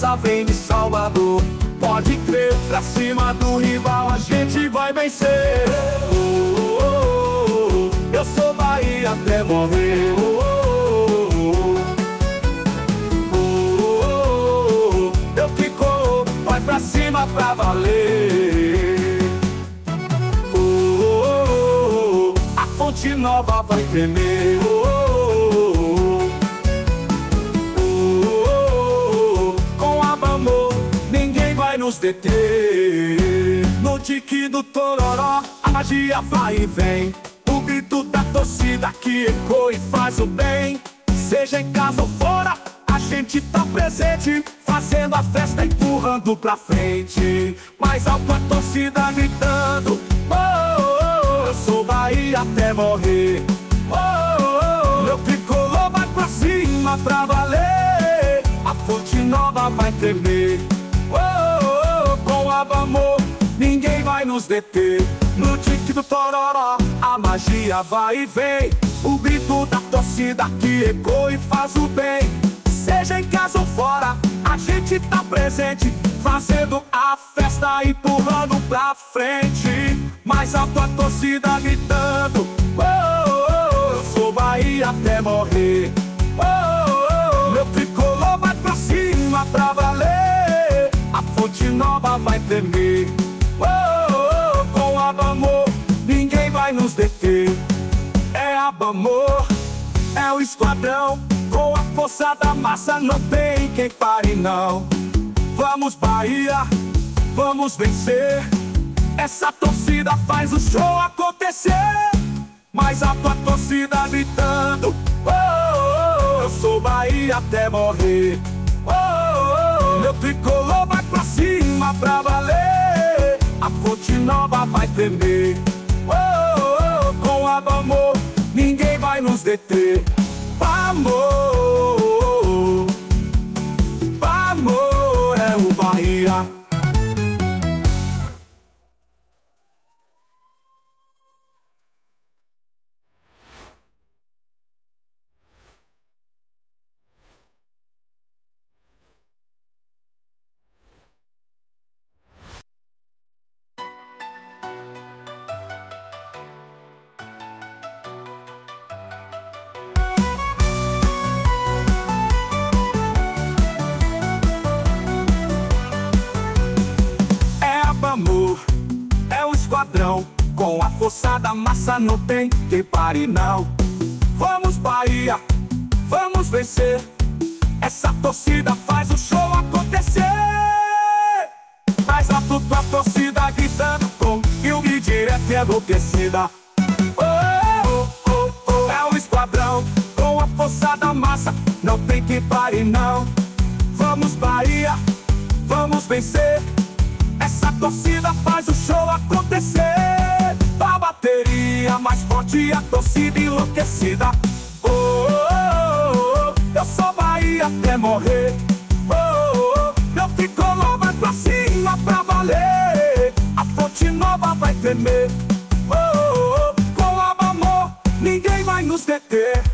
Massa vem de Salvador. Pode crer, pra cima do rival a gente vai vencer. Eu sou Bahia até morrer. Eu fico, vai pra cima pra valer. A Fonte Nova vai tremer. Com a Bamô ninguém vai nos deter. No tique do Tororó a magia vai e vem. O grito da torcida que ecoa e faz o bem. Seja em casa ou fora, a gente tá presente, fazendo a festa, empurrando pra frente. Mais alto a torcida gritando: eu sou Bahia até morrer. Meu tricolor vai pra cima pra valer. A Fonte Nova vai tremer. Com a Bamô ninguém vai nos deter. No tique do Tororó a magia vai e vem. O grito da torcida que ecoa e faz o bem. Seja em casa ou fora, a gente tá presente, fazendo a festa, empurrando pra frente. Mais alto a torcida gritando: eu sou Bahia até morrer. Meu tricolor vai pra cima pra valer. A Fonte Nova vai tremer. Com a Bamô ninguém vai nos deter. É a Bamô, é o esquadrão. Com a força da massa não tem quem pare não. Vamos Bahia, vamos vencer. Essa torcida faz o show acontecer. Mais alto a torcida gritando: eu sou Bahia até morrer. Meu tricolor vai pra cima pra valer. A Fonte Nova vai tremer. Com a Bamô ninguém vai nos deter. Bamô, Bamô é o Bahia. Bamô, é o esquadrão. Com a força da massa não tem quem pare não. Vamos Bahia, vamos vencer. Essa torcida faz o show acontecer. Mais alto a torcida gritando com e o direto é enlouquecida. É o esquadrão. Com a força da massa não tem quem pare não. Vamos Bahia, vamos vencer. Essa torcida faz o show acontecer. A bateria mais forte e a torcida enlouquecida. Eu sou Bahia até morrer. Meu tricolor vai pra cima pra valer. A Fonte Nova vai tremer. Com a Bamô ninguém vai nos deter.